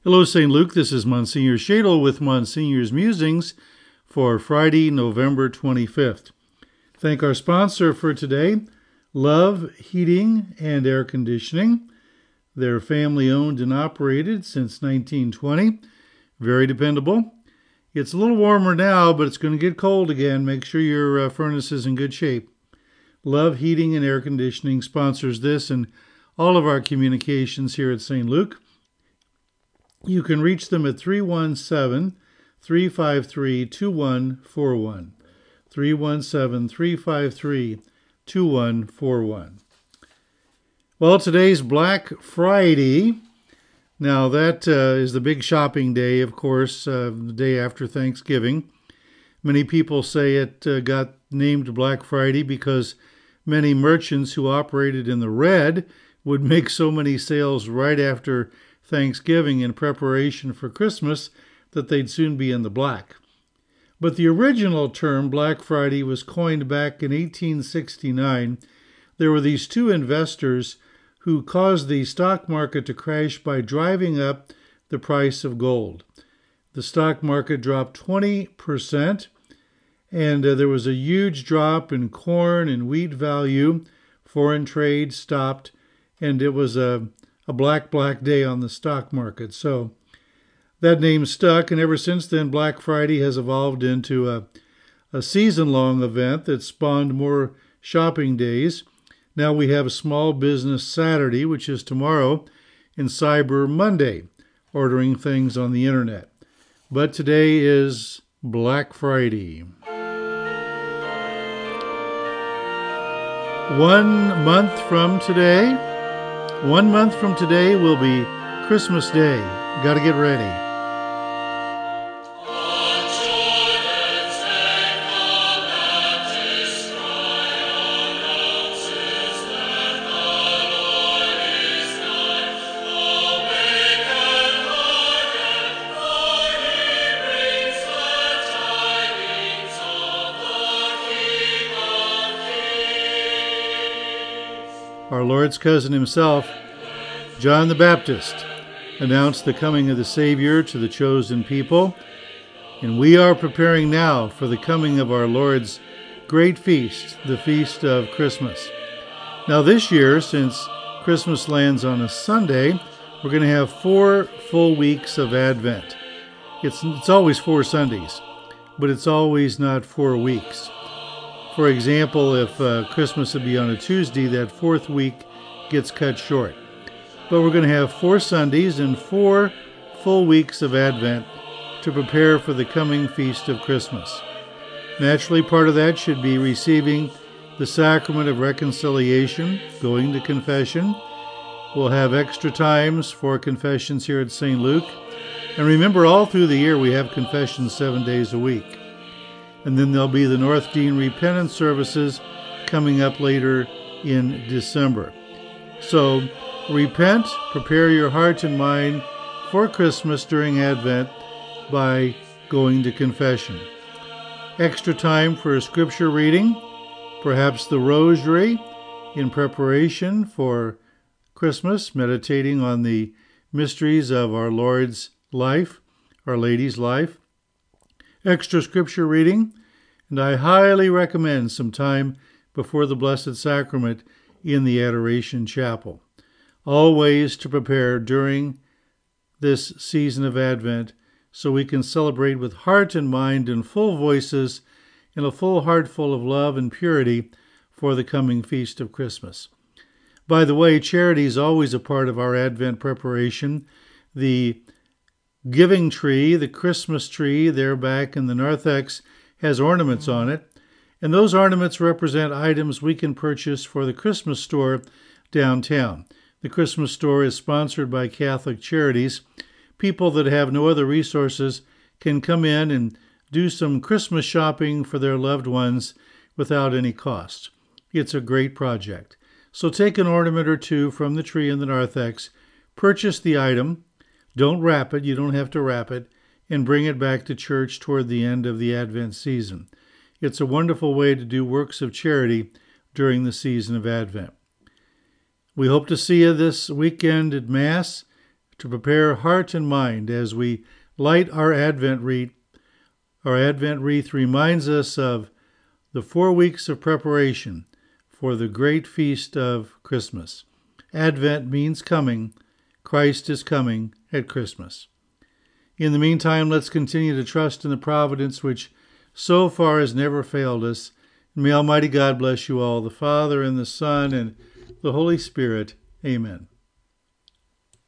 Hello, St. Luke. This is Monsignor Shadle with Monsignor's Musings for Friday, November 25th. Thank our sponsor for today, Love Heating and Air Conditioning. They're family-owned and operated since 1920. Very dependable. It's a little warmer now, but it's going to get cold again. Make sure your furnace is in good shape. Love Heating and Air Conditioning sponsors this and all of our communications here at St. Luke. You can reach them at 317-353-2141. 317-353-2141. Well, today's Black Friday. Now, that is the big shopping day, of course, the day after Thanksgiving. Many people say it got named Black Friday because many merchants who operated in the red would make so many sales right after Thanksgiving in preparation for Christmas that they'd soon be in the black. But the original term Black Friday was coined back in 1869. There were these two investors who caused the stock market to crash by driving up the price of gold. The stock market dropped 20%, and there was a huge drop in corn and wheat value. Foreign trade stopped, and it was a black day on the stock market. So that name stuck, and ever since then, Black Friday has evolved into a season-long event that spawned more shopping days. Now we have Small Business Saturday, which is tomorrow, and Cyber Monday, ordering things on the internet. But today is Black Friday. 1 month from today will be Christmas Day. Got to get ready. Our Lord's cousin himself, John the Baptist, announced the coming of the Savior to the chosen people, and we are preparing now for the coming of our Lord's great feast, the Feast of Christmas. Now this year, since Christmas lands on a Sunday, we're going to have 4 full weeks of Advent. It's always 4 Sundays, but it's always not 4 weeks. For example, if Christmas would be on a Tuesday, that 4th week gets cut short. But we're going to have 4 Sundays and 4 full weeks of Advent to prepare for the coming Feast of Christmas. Naturally, part of that should be receiving the Sacrament of Reconciliation, going to confession. We'll have extra times for confessions here at St. Luke. And remember, all through the year we have confessions 7 days a week. And then there'll be the North Dean Repentance services coming up later in December. So repent, prepare your heart and mind for Christmas during Advent by going to confession. Extra time for scripture reading, perhaps the Rosary in preparation for Christmas, meditating on the mysteries of our Lord's life, Our Lady's life. Extra scripture reading, and I highly recommend some time before the Blessed Sacrament in the Adoration Chapel. All ways to prepare during this season of Advent so we can celebrate with heart and mind and full voices and a full heart full of love and purity for the coming Feast of Christmas. By the way, charity is always a part of our Advent preparation. The giving tree, the Christmas tree there back in the narthex, has ornaments on it, and those ornaments represent items we can purchase for the Christmas store downtown. The Christmas store is sponsored by Catholic Charities. People that have no other resources can come in and do some Christmas shopping for their loved ones without any cost. It's a great project. So take an ornament or two from the tree in the narthex, purchase the item, don't wrap it, you don't have to wrap it, and bring it back to church toward the end of the Advent season. It's a wonderful way to do works of charity during the season of Advent. We hope to see you this weekend at Mass to prepare heart and mind as we light our Advent wreath. Our Advent wreath reminds us of the 4 weeks of preparation for the great feast of Christmas. Advent means coming. Christ is coming at Christmas. In the meantime, let's continue to trust in the providence which so far has never failed us. May Almighty God bless you all, the Father and the Son and the Holy Spirit. Amen.